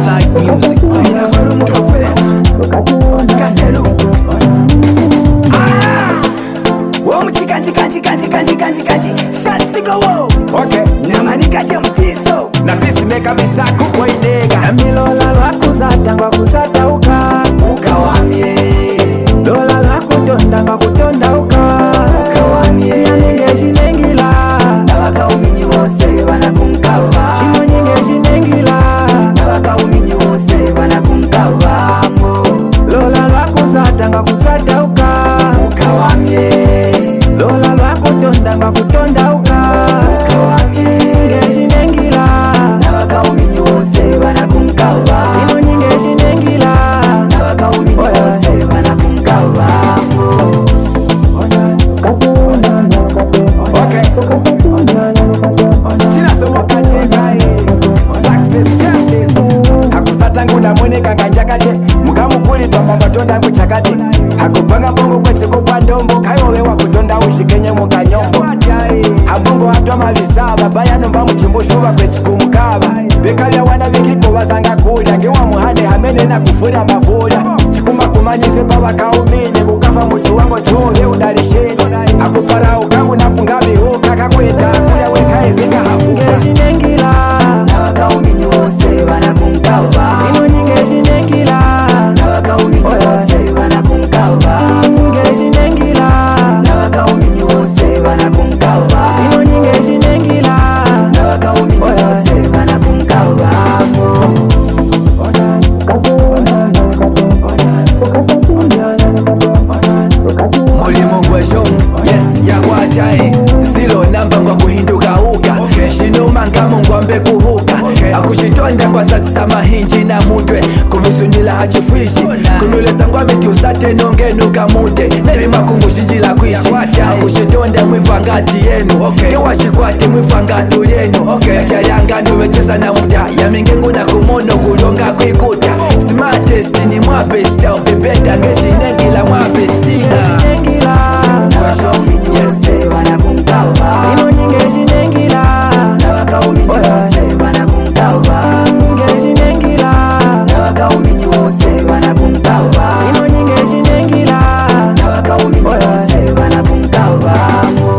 Westside Music. Okay, namanika mtiso na peacemaker misaku kwa inega na milola lwakuzata ngwakuzata ukawamye lola lwakutonda ngwakutonda ukawamye nyaninge shinengila nabakauminyi wose banakunkaba shino nyinge shinengila nabakauminyi wose banakunkabamo lola lwakuzata ngwakuzata ukawamye lola lwakutonda ngwakutonda ukawamye ngeshinengila nabakauminyi wose banakunkaba shino nyinge shinengila nabakauminyi wose banakunkabamo okay china somo kachekae success champions hakusatanguna moneka kanjakate mukamukuli twamambatonda nguchakate hakupanga bongo kwechikopa ndombo kayowe wakutonda ushikenye mukanyombo hambongo hatwa mabisaba bayanomba muchimbushuba kwechikumukaba bekalya wana vikiko basanga kulya ngewa muhane hamene na kufulya mavulya chikumakumanyise pavakauminye kukafa mutu wango chove udalisheni akupara ukangu napungabihuka kakweta kulya wekaizinga hafuka ngeshinengila nabakauminyi wose banakunkaba shino nyinge shinengila nabakauminyi wose banakunkaba ngeshinengila nabakauminyi wose banakunkaba shino nyinge shinengila nabakauminyi wose banakunkabamo mulimo gwesho yes yakwajae zilo namba ngwa kuhinduka uka shinuma ngamo ngwambe kuhuka akushitonda ngwasatisa mahinji na mutwe kumisunila hachifuishi kunulesa ngwamiti usate nongenuka mute nebimakungushijila kwishi akushitonda mwivangati yenu kewashikwate mwivangatu lyenu yachayangano wechesa na muda yamingengu na kumono kulonga kwikuta smartest ni mwabesta upepeta ngeshinengila mwabestina nabakauminyi wose banakunkaba shino nyinge shinengila nabakauminyi wose banakunkaba ngeshinengila nabakauminyi wose banakunkaba shino nyinge shinengila nabakauminyi wose banakunkabamo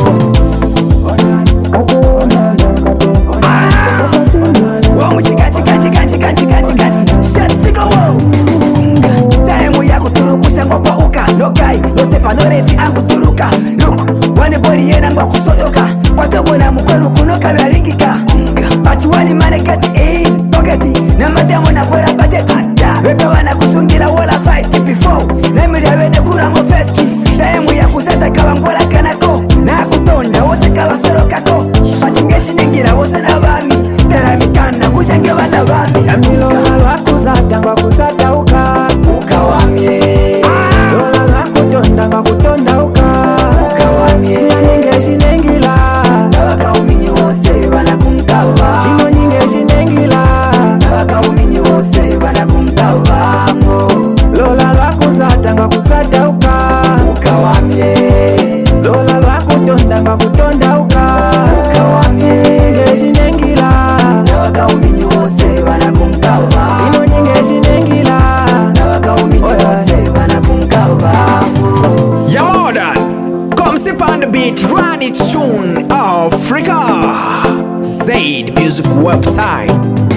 taimu yakuturukusha ngwapauka nokai nosepa noreti anguturuka luk waneboli yena ngwakusodoka kwatobona mukwenu kunoka vyalingika pachuwani manekati in poketi namadamo nakwera bajeti wekabana kusungila wola fight before nemilya wene kuramo festi taimu yakusata kabangola kanako nakutonda wose kabasorokako patingeshinengira wose nabami teramikana kushange bana bami yamilola lwakuzata ngwakusata ukawamye lola lwakutonda ngwakutonda ukawamye nyaninge shinengila nabakauminyi wose banakunkaba shino nyinge shinengila nabakauminyi wose banakunkabamo lola lwakuzata ngwakusata ukawamye lola lwakutonda ngwakutonda ukawamye ngeshinengila nabakauminyi wose banakunkaba shino nyinge shinengila nabakauminyi wose banakunkabamo. Yeah, more than come sip on the beat, run it soon. Africa Zaid Music Website.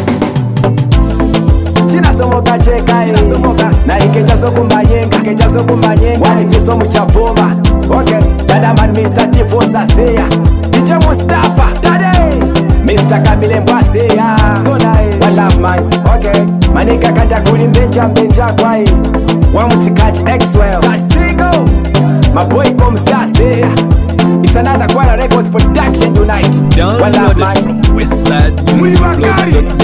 china somo kacheka na ikecha sokumbanyenga wanifiso muchavuma okay dadaman Mr. Tifosa seya DJ Mustafa tade Mr. Kamile Mbwaseya one love man okay manika kanta kuli mbenja kwai wamuchikachi X-Well Sigo my boy comes seya it's another Kwara Records production tonight one love man Westside Mulibakari